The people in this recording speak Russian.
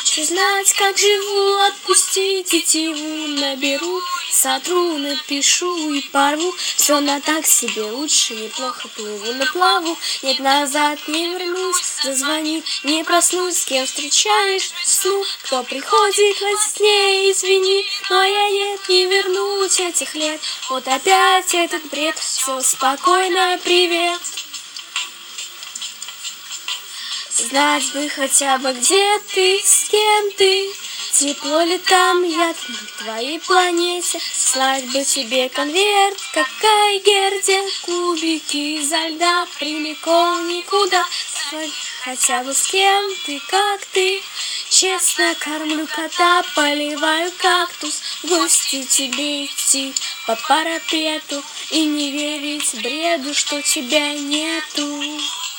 Хочу знать, как живу, отпустить тетиву наберу, сотру, напишу и порву. Все на так себе, лучше неплохо плыву, на плаву. Нет, назад не вернусь, зазвони, не проснусь. С кем встречаешь сну, кто приходит во сне, извини, но я нет, не вернуть этих лет. Вот опять этот бред, все спокойно, привет. Знать бы хотя бы, где ты, с кем ты, тепло ли там, я на твоей планете. Слать бы тебе конверт, как Кайгерде, кубики изо льда прямиком никуда. Хотя бы с кем ты, как ты, честно кормлю кота, поливаю кактус, в гости тебе идти по парапету и не верить бреду, что тебя нету.